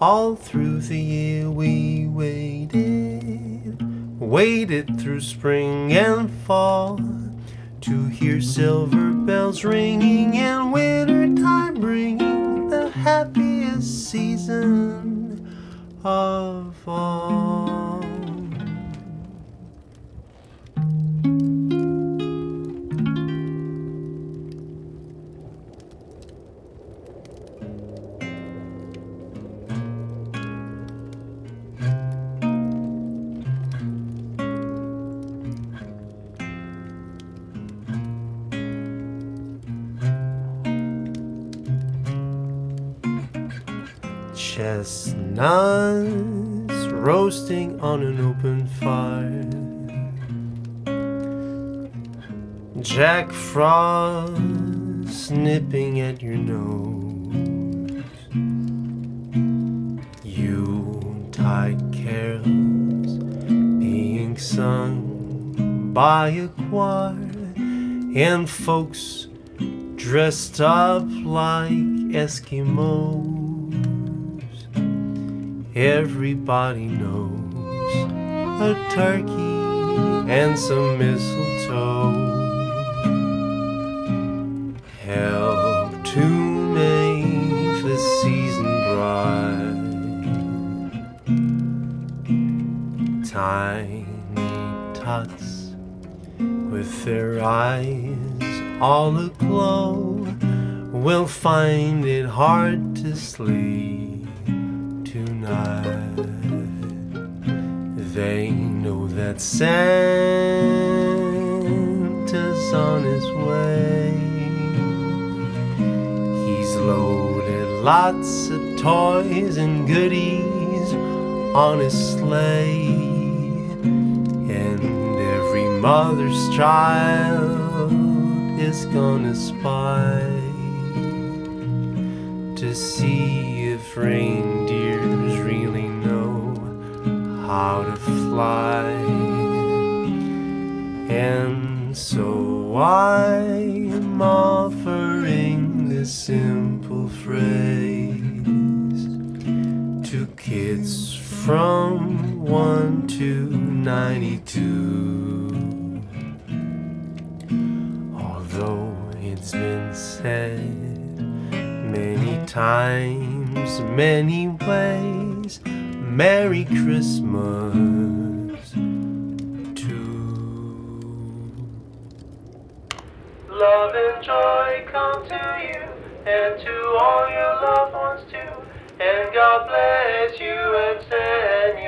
All through the year we waited through spring and fall to hear silver bells ringing and wintertime bringing the happiest season of all. Chestnuts roasting on an open fire, Jack Frost nipping at your nose, Yuletide carols being sung by a choir, and folks dressed up like Eskimos. Everybody knows a turkey and some mistletoe help to make the season bright. Tiny tots with their eyes all aglow will find it hard to sleep tonight. They know that Santa's on his way. He's loaded lots of toys and goodies on his sleigh, and every mother's child is gonna spy to see if reindeers really know how to fly. And so I'm offering this simple phrase to kids from 1 to 92. Although it's been said many times, many ways, Merry Christmas too. Love and joy come to you, and to all your loved ones too, and God bless you and send